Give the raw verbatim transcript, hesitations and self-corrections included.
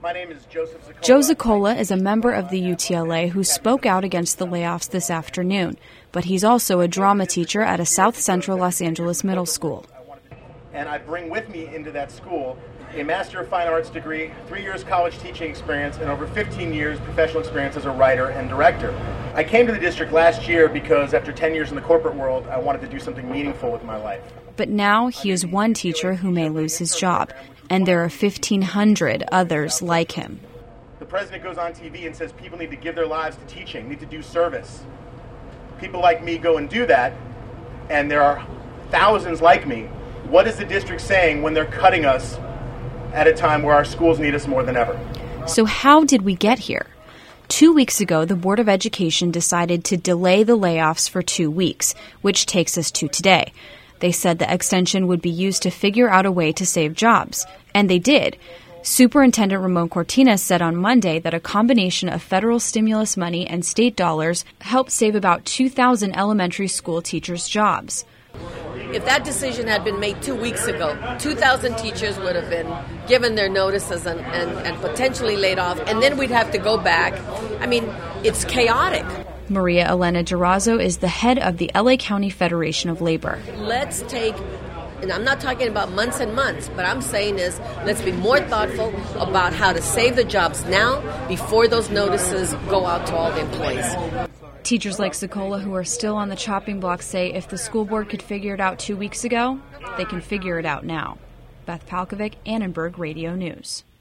My name is Joseph Ziccola. Joe Ziccola is a member of the U T L A who spoke out against the layoffs this afternoon, but he's also a drama teacher at a South Central Los Angeles middle school. And I bring with me into that school a Master of Fine Arts degree, three years college teaching experience, and over fifteen years professional experience as a writer and director. I came to the district last year because after ten years in the corporate world, I wanted to do something meaningful with my life. But now he is one teacher who may lose his job, and there are fifteen hundred others like him. The president goes on T V and says people need to give their lives to teaching, need to do service. People like me go and do that, and there are thousands like me. What is the district saying when they're cutting us at a time where our schools need us more than ever? So how did we get here? Two weeks ago, the Board of Education decided to delay the layoffs for two weeks, which takes us to today. They said the extension would be used to figure out a way to save jobs. And they did. Superintendent Ramon Cortinas said on Monday that a combination of federal stimulus money and state dollars helped save about two thousand elementary school teachers' jobs. If that decision had been made two weeks ago, two thousand teachers would have been given their notices and, and, and potentially laid off, and then we'd have to go back. I mean, it's chaotic. Maria Elena Durazo is the head of the L A County Federation of Labor. Let's take, and I'm not talking about months and months, but I'm saying is let's be more thoughtful about how to save the jobs now before those notices go out to all the employees. Teachers like Ziccola who are still on the chopping block say if the school board could figure it out two weeks ago, they can figure it out now. Beth Palkovic, Annenberg Radio News.